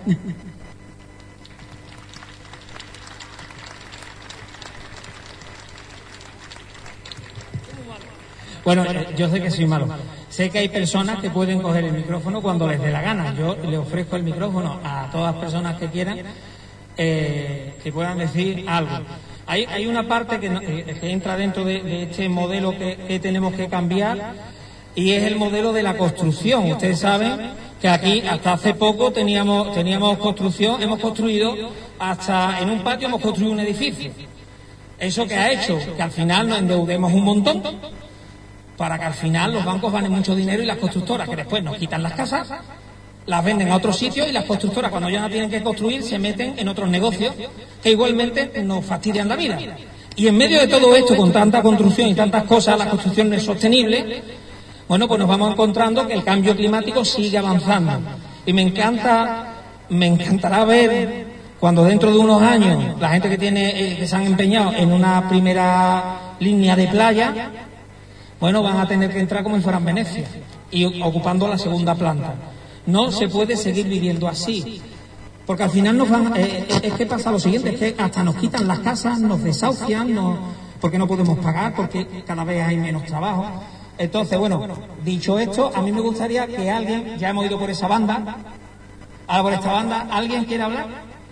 Bueno, yo sé que soy malo. Sé que hay personas que pueden coger el micrófono cuando les dé la gana. Yo le ofrezco el micrófono a todas las personas que quieran que puedan decir algo. Hay una parte que entra dentro de este modelo que tenemos que cambiar, y es el modelo de la construcción. Ustedes saben que aquí hasta hace poco teníamos construcción, hemos construido hasta en un patio, hemos construido un edificio. ¿Eso qué ha hecho? Que al final nos endeudemos un montón, para que al final los bancos ganen mucho dinero y las constructoras, que después nos quitan las casas, las venden a otros sitios, y las constructoras, cuando ya no tienen que construir, se meten en otros negocios que igualmente nos fastidian la vida. Y en medio de todo esto, con tanta construcción y tantas cosas, la construcción no es sostenible. Bueno, pues nos vamos encontrando que el cambio climático sigue avanzando. Y me encantará ver cuando dentro de unos años la gente que se han empeñado en una primera línea de playa, bueno, van a tener que entrar como si fueran Venecia y ocupando la segunda planta. No se puede seguir viviendo así, porque al final es que pasa lo siguiente, es que hasta nos quitan las casas, nos desahucian, porque no podemos pagar, porque cada vez hay menos trabajo. Entonces, bueno, dicho esto, a mí me gustaría que alguien, ya hemos ido por esa banda, ahora por esta banda, ¿alguien quiere hablar?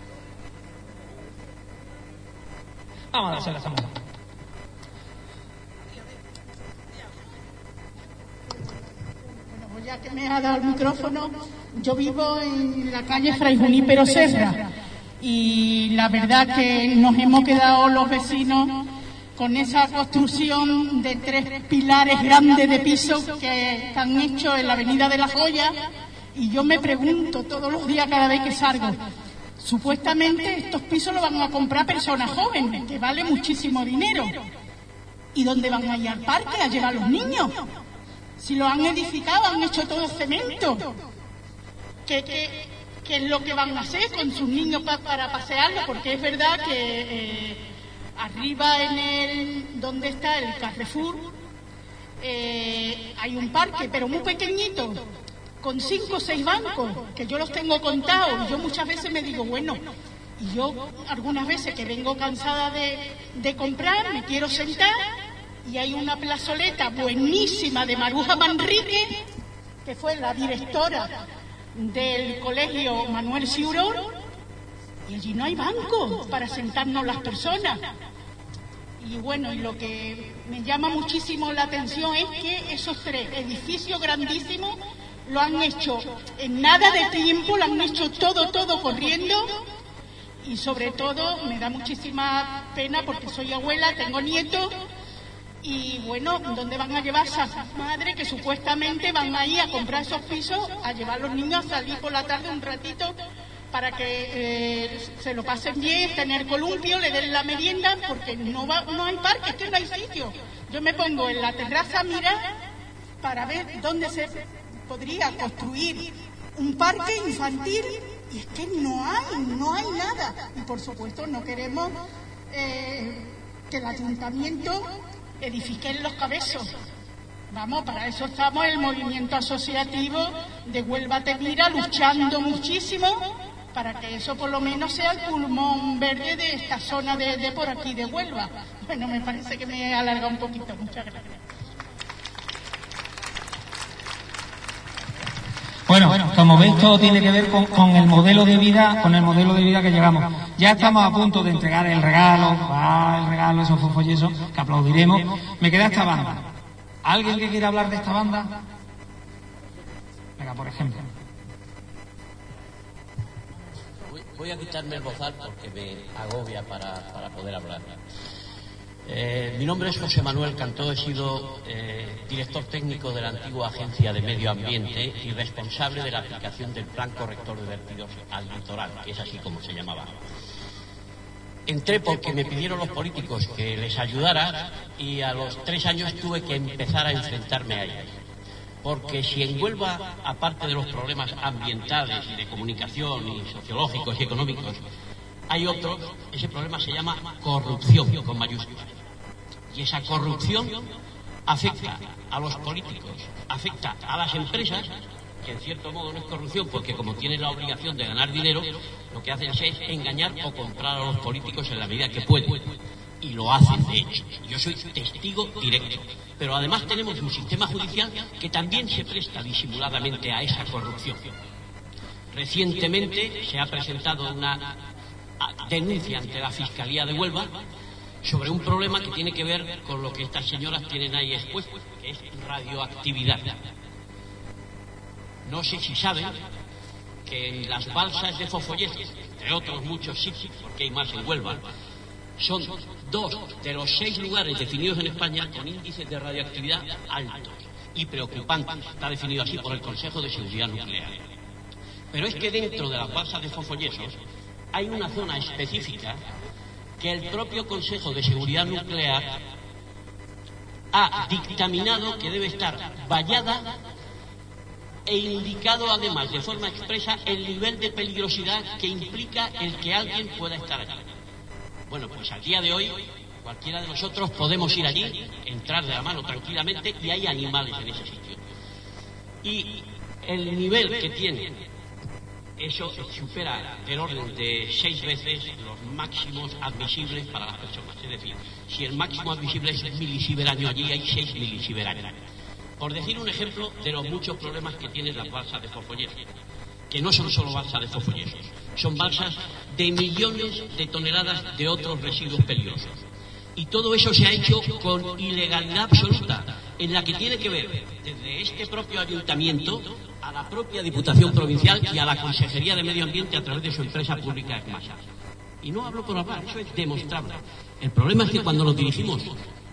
Vamos a hacer la semana. Ya que me ha dado el micrófono, yo vivo en la calle Fray Junípero Serra y la verdad que nos hemos quedado los vecinos con esa construcción de 3 pilares grandes de piso que han hecho en la Avenida de la Joya, y yo me pregunto todos los días cada vez que salgo, supuestamente estos pisos los van a comprar personas jóvenes, que vale muchísimo dinero, ¿y dónde van a ir al parque a llevar a los niños? Si lo han edificado, han hecho todo cemento. ¿Qué es lo que van a hacer con sus niños para pasearlos? Porque es verdad que arriba donde está el Carrefour, hay un parque, pero muy pequeñito, con 5 o 6 bancos, que yo los tengo contados. Y yo muchas veces me digo, bueno, y yo algunas veces que vengo cansada de comprar, me quiero sentar, y hay una plazoleta buenísima de Maruja Manrique, que fue la directora del colegio Manuel Ciurón, y allí no hay banco para sentarnos las personas. Y bueno, y lo que me llama muchísimo la atención es que esos 3 edificios grandísimos lo han hecho en nada de tiempo, lo han hecho todo corriendo, y sobre todo me da muchísima pena porque soy abuela, tengo nietos. Y bueno, ¿dónde van a llevar esas madres que supuestamente van a ir a comprar esos pisos, a llevar a los niños a salir por la tarde un ratito para que se lo pasen bien, tener columpio, le den la merienda, porque no hay parque, es que no hay sitio? Yo me pongo en la terraza a mirar para ver dónde se podría construir un parque infantil, y es que no hay nada. Y por supuesto no queremos que el ayuntamiento edifiquen los cabezos. Vamos, para eso estamos el movimiento asociativo de Huelva Te Mira, luchando muchísimo para que eso por lo menos sea el pulmón verde de esta zona de por aquí de Huelva. Bueno, me parece que me he alargado un poquito. Muchas gracias. Bueno, como veis, todo tiene que ver con el modelo de vida, que llevamos. Ya estamos a punto de entregar el regalo, esos fofollesos, que aplaudiremos. Me queda esta banda. ¿Alguien que quiera hablar de esta banda? Venga, Málaga, por ejemplo. Voy a quitarme el bozal porque me agobia para poder hablar. Mi nombre es José Manuel Cantó, he sido director técnico de la antigua Agencia de Medio Ambiente y responsable de la aplicación del Plan Corrector de Vertidos al Litoral, que es así como se llamaba. Entré porque me pidieron los políticos que les ayudara y a los 3 años tuve que empezar a enfrentarme a ellos. Porque si en Huelva, aparte de los problemas ambientales y de comunicación y sociológicos y económicos, hay otros, ese problema se llama corrupción, con mayúsculas. Y esa corrupción afecta a los políticos, afecta a las empresas, que en cierto modo no es corrupción, porque como tienen la obligación de ganar dinero, lo que hacen es engañar o comprar a los políticos en la medida que pueden. Y lo hacen, de hecho. Yo soy testigo directo. Pero además tenemos un sistema judicial que también se presta disimuladamente a esa corrupción. Recientemente se ha presentado una denuncia ante la Fiscalía de Huelva sobre un problema que tiene que ver con lo que estas señoras tienen ahí expuesto, que es radioactividad. No sé si saben que en las balsas de Fofollezo, entre otros muchos sitios, porque hay más en Huelva, son 2 de los 6 lugares definidos en España con índices de radioactividad altos y preocupantes. Está definido así por el Consejo de Seguridad Nuclear. Pero es que dentro de las balsas de Fofollezo hay una zona específica que el propio Consejo de Seguridad Nuclear ha dictaminado que debe estar vallada e indicado además de forma expresa el nivel de peligrosidad que implica el que alguien pueda estar allí. Bueno, pues al día de hoy cualquiera de nosotros podemos ir allí, entrar de la mano tranquilamente y hay animales en ese sitio. Y el nivel que tiene, eso supera el orden de 6 veces los máximos admisibles para las personas. Es decir, si el máximo admisible es milisievert año, allí hay 6 milisievert año. Por decir un ejemplo de los muchos problemas que tienen las balsas de Fofollezo, que no son solo balsas de Fofollezo, son balsas de millones de toneladas de otros residuos peligrosos. Y todo eso se ha hecho con ilegalidad absoluta, en la que tiene que ver desde este propio ayuntamiento a la propia Diputación Provincial y a la Consejería de Medio Ambiente a través de su empresa pública ECMASA. Y no hablo por hablar, eso es demostrable. El problema es que cuando nos dirigimos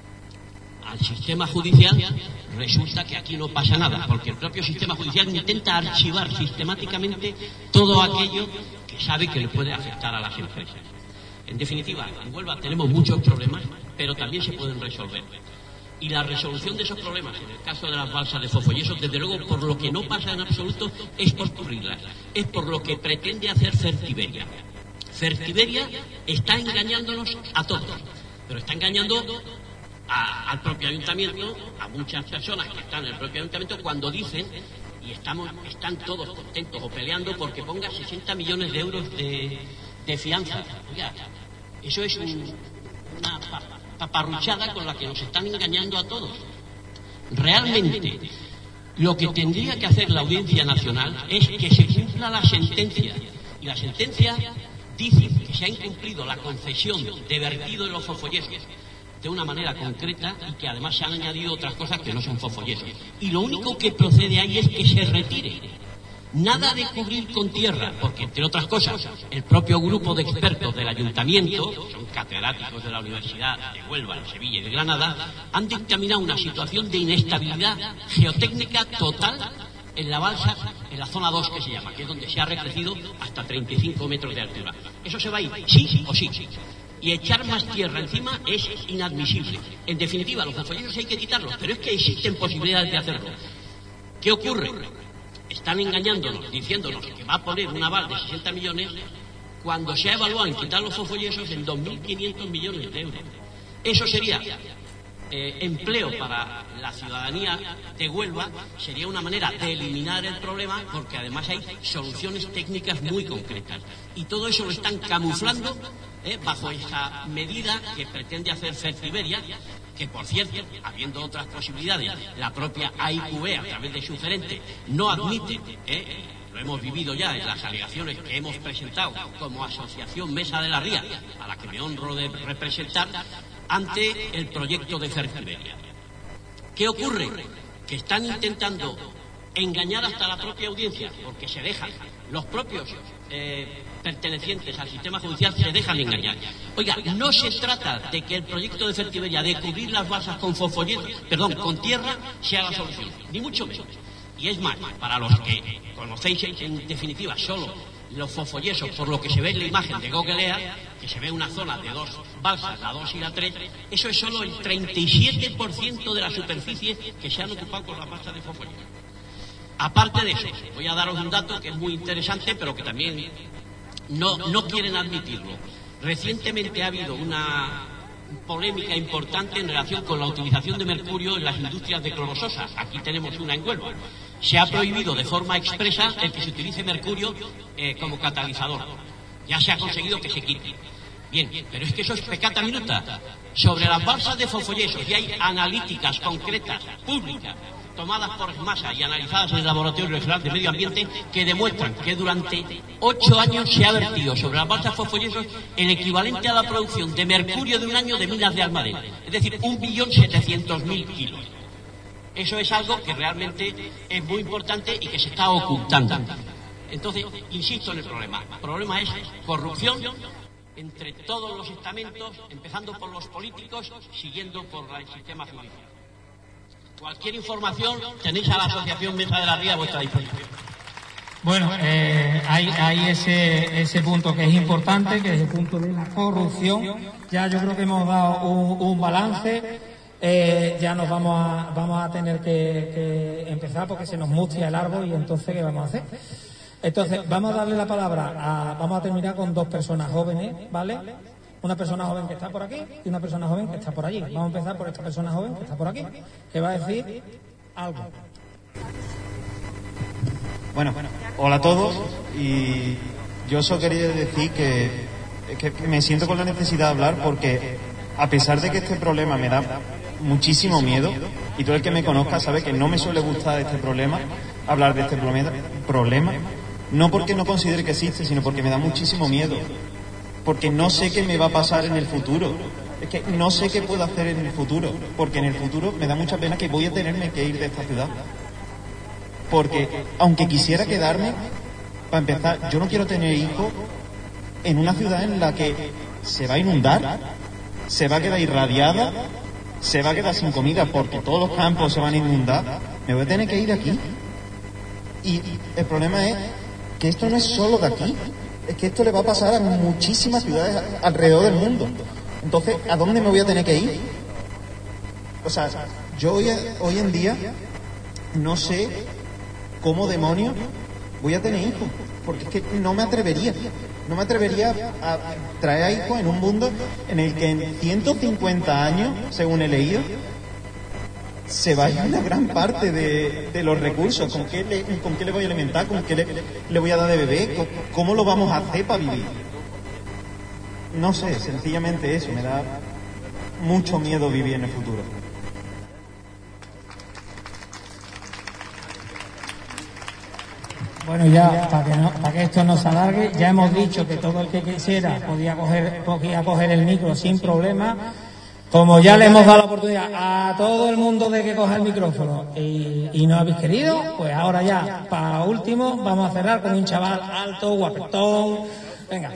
al sistema judicial, resulta que aquí no pasa nada, porque el propio sistema judicial intenta archivar sistemáticamente todo aquello que sabe que le puede afectar a las empresas. En definitiva, en Huelva tenemos muchos problemas, pero también se pueden resolver. Y la resolución de esos problemas, en el caso de las balsas de Fofollezo, desde luego, por lo que no pasa en absoluto, es por cubrirlas. Es por lo que pretende hacer Fertiberia. Fertiberia está engañándonos a todos, pero está engañando al propio ayuntamiento, a muchas personas que están en el propio ayuntamiento, cuando dicen, y están todos contentos o peleando porque ponga 60 millones de euros de fianza. Oiga, eso es una paparruchada con la que nos están engañando a todos. Realmente, lo que tendría que hacer la Audiencia Nacional es que se cumpla la sentencia. Y la sentencia dice que se ha incumplido la concesión de vertido de los Fofollezos de una manera concreta y que además se han añadido otras cosas que no son Fofollezos. Y lo único que procede ahí es que se retire. Nada de cubrir con tierra, porque entre otras cosas, el propio grupo de expertos del ayuntamiento, son catedráticos de la Universidad de Huelva, de Sevilla y de Granada, han dictaminado una situación de inestabilidad geotécnica total en la balsa, en la zona 2 que se llama, que es donde se ha recrecido hasta 35 metros de altura. Eso se va a ir, sí o sí. Y echar más tierra encima es inadmisible. En definitiva, los fofolleros hay que quitarlos, pero es que existen posibilidades de hacerlo. ¿Qué ocurre? Están engañándonos, diciéndonos que va a poner un aval de 60 millones cuando se ha evaluado en quitar los fofollesos en 2.500 millones de euros. Eso sería empleo para la ciudadanía de Huelva, sería una manera de eliminar el problema, porque además hay soluciones técnicas muy concretas. Y todo eso lo están camuflando bajo esa medida que pretende hacer Fertiberia, que por cierto, habiendo otras posibilidades, la propia AIQB a través de su gerente no admite, lo hemos vivido ya en las alegaciones que hemos presentado como Asociación Mesa de la Ría, a la que me honro de representar, ante el proyecto de Fertiberia. ¿Qué ocurre? Que están intentando engañar hasta la propia audiencia, porque se dejan, los propios pertenecientes al sistema judicial se dejan engañar. Oiga, no se trata de que el proyecto de Fertiberia de cubrir las balsas con con tierra sea la solución, ni mucho menos. Y es más, para los que conocéis en definitiva solo los Fofollesos, por lo que se ve en la imagen de Google Earth, que se ve una zona de dos balsas, la 2 y la 3, eso es solo el 37% de la superficie que se han ocupado con las balsas de Fofollesos. Aparte de eso, voy a daros un dato que es muy interesante, pero que también no quieren admitirlo. Recientemente ha habido una polémica importante en relación con la utilización de mercurio en las industrias de clorososas. Aquí tenemos una en Huelva. Se ha prohibido de forma expresa el que se utilice mercurio como catalizador. Ya se ha conseguido que se quite. Bien, pero es que eso es peccata minuta. Sobre las balsas de Fofollesos, y hay analíticas concretas, públicas, tomadas por masa y analizadas en el Laboratorio Regional de Medio Ambiente, que demuestran que durante 8 años se ha vertido sobre las balsas Fofollesos el equivalente a la producción de mercurio de un año de minas de Almadén, es decir, 1.700.000 kilos. Eso es algo que realmente es muy importante y que se está ocultando. Entonces, insisto en el problema. El problema es corrupción entre todos los estamentos, empezando por los políticos, siguiendo por el sistema judicial. Cualquier información tenéis a la Asociación Mesa de la Ría a vuestra disposición. Bueno, hay ese punto que es importante, que es el punto de la corrupción. Ya yo creo que hemos dado un balance. Ya nos vamos a tener que empezar porque se nos mustia el árbol y entonces ¿qué vamos a hacer? Entonces vamos a darle la palabra vamos a terminar con 2 personas jóvenes, ¿vale? Una persona joven que está por aquí y una persona joven que está por allí. Vamos a empezar por esta persona joven que está por aquí, que va a decir algo. Bueno, hola a todos, y yo solo quería decir que me siento con la necesidad de hablar porque a pesar de que este problema me da muchísimo miedo, y todo el que me conozca sabe que no me suele gustar este problema, hablar de este problema, no porque no considere que existe, sino porque me da muchísimo miedo, porque no sé qué me va a pasar en el futuro. Es que no sé qué puedo hacer en el futuro, porque en el futuro me da mucha pena que voy a tenerme que ir de esta ciudad. Porque aunque quisiera quedarme, para empezar, yo no quiero tener hijos en una ciudad en la que se va a inundar, se va a quedar irradiada, se va a quedar sin comida porque todos los campos se van a inundar. Me voy a tener que ir de aquí. Y el problema es que esto no es solo de aquí, es que esto le va a pasar a muchísimas ciudades alrededor del mundo. Entonces, ¿a dónde me voy a tener que ir? O sea, yo hoy en día no sé cómo demonios voy a tener hijos, porque es que no me atrevería a traer a hijos en un mundo en el que en 150 años, según he leído, se va a ir una gran parte de los recursos. ¿Con qué le voy a alimentar? ¿Con qué le voy a dar de beber? ¿Cómo lo vamos a hacer para vivir? No sé, sencillamente eso, me da mucho miedo vivir en el futuro. Bueno, ya, para que esto no se alargue, ya hemos dicho que todo el que quisiera podía coger el micro sin problema. Como ya le hemos dado la oportunidad a todo el mundo de que coja el micrófono y no habéis querido, pues ahora ya, para último, vamos a cerrar con un chaval alto, guapetón. Venga.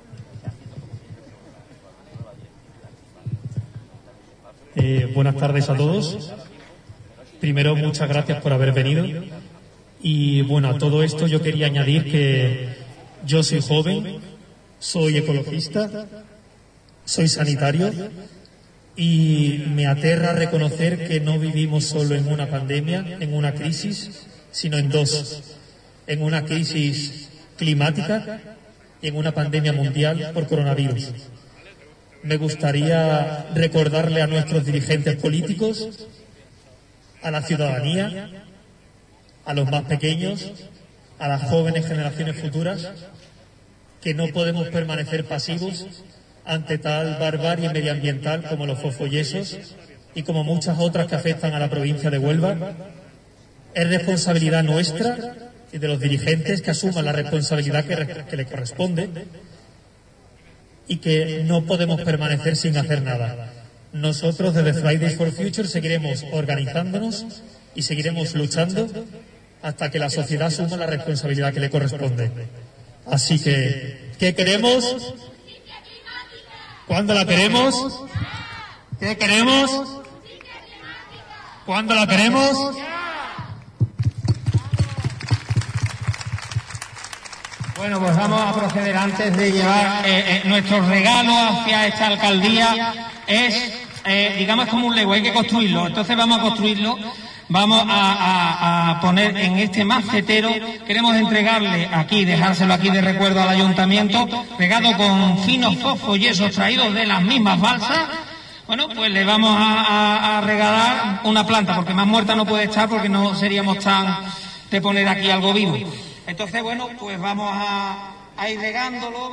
Buenas tardes a todos. Primero, muchas gracias por haber venido. Y bueno, a todo esto yo quería añadir que yo soy joven, soy ecologista, soy sanitario y me aterra reconocer que no vivimos solo en una pandemia, en una crisis, sino en 2. En una crisis climática y en una pandemia mundial por coronavirus. Me gustaría recordarle a nuestros dirigentes políticos, a la ciudadanía, a los más pequeños, a las jóvenes generaciones futuras, que no podemos permanecer pasivos ante tal barbarie medioambiental como los fosfoyesos y como muchas otras que afectan a la provincia de Huelva. Es responsabilidad nuestra y de los dirigentes que asuman la responsabilidad que les corresponde y que no podemos permanecer sin hacer nada. Nosotros desde Fridays for Future seguiremos organizándonos y seguiremos luchando hasta que la sociedad asuma la responsabilidad que le corresponde. Así que, ¿qué queremos? ¿Cuándo la queremos? ¿Qué queremos? ¿Cuándo la queremos? Bueno, pues vamos a proceder antes de llevar nuestro regalo hacia esta alcaldía. Digamos, como un Lego, hay que construirlo. Entonces vamos a construirlo. Vamos a poner en este macetero, queremos entregarle aquí, dejárselo aquí de recuerdo al ayuntamiento, regado con finos fosfoyesos traídos de las mismas balsas. Bueno, pues le vamos a regalar una planta, porque más muerta no puede estar, porque no seríamos tan de poner aquí algo vivo. Entonces, bueno, pues vamos a ir regándolo,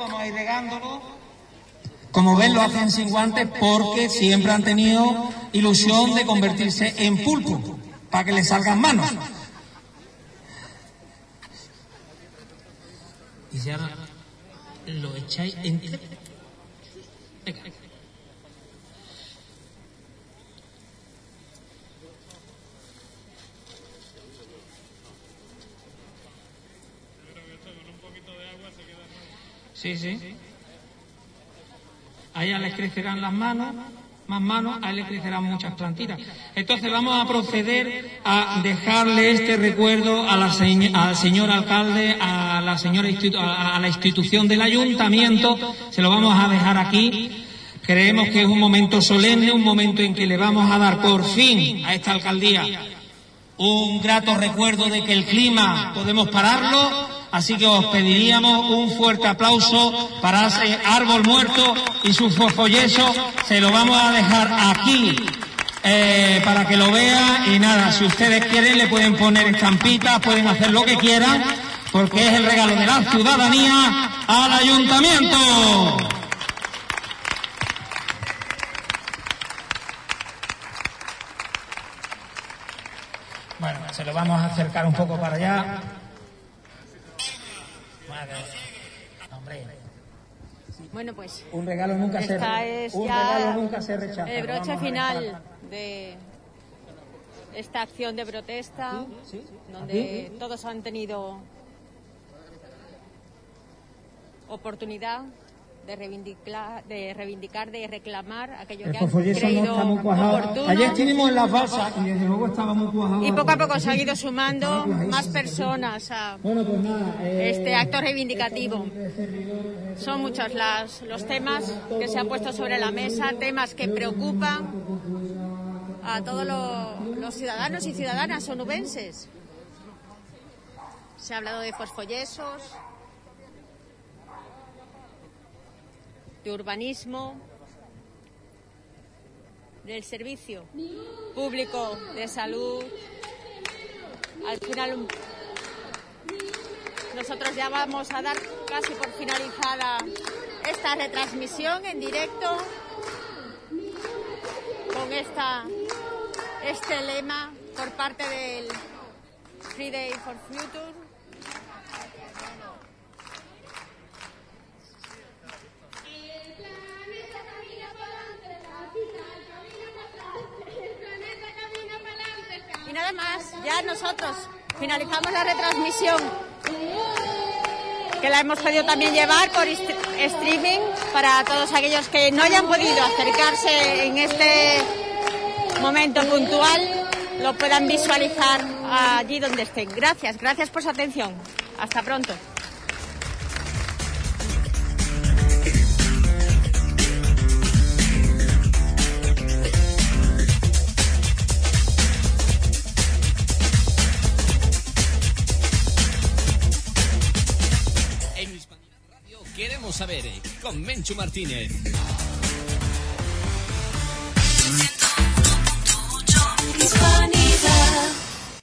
Como ven, lo hacen sin guantes porque siempre han tenido ilusión de convertirse en pulpo, para que les salgan manos. Y si ahora lo echáis entre... Sí. A ella les crecerán las manos, más manos, a él le crecerán muchas plantitas. Entonces vamos a proceder a dejarle este recuerdo al señor alcalde, a la institución del ayuntamiento. Se lo vamos a dejar aquí. Creemos que es un momento solemne, un momento en que le vamos a dar por fin a esta alcaldía un grato recuerdo de que el clima podemos pararlo. Así que os pediríamos un fuerte aplauso para ese árbol muerto y su fosfoyeso. Se lo vamos a dejar aquí para que lo vea. Y nada, si ustedes quieren le pueden poner estampitas, pueden hacer lo que quieran, porque es el regalo de la ciudadanía al ayuntamiento. Bueno, se lo vamos a acercar un poco para allá. Bueno, pues un regalo nunca se rechaza. El broche final de esta acción de protesta, donde todos han tenido oportunidad de reivindicar, de reclamar aquello que han creído oportuno. Ayer estuvimos en las balsas y desde luego estaba muy cuajado. Y poco a poco se han ido sumando más personas a este acto reivindicativo. Son muchos los temas que se han puesto sobre la mesa, temas que preocupan a todos los ciudadanos y ciudadanas onubenses. Se ha hablado de fosfoyesos, de urbanismo, del servicio público de salud. Al final, nosotros ya vamos a dar casi por finalizada esta retransmisión en directo con este lema por parte del Friday for Future. Y nada más, ya nosotros finalizamos la retransmisión, que la hemos podido también llevar por streaming para todos aquellos que no hayan podido acercarse en este momento puntual, lo puedan visualizar allí donde estén. Gracias por su atención. Hasta pronto. Queremos saber con Menchu Martínez.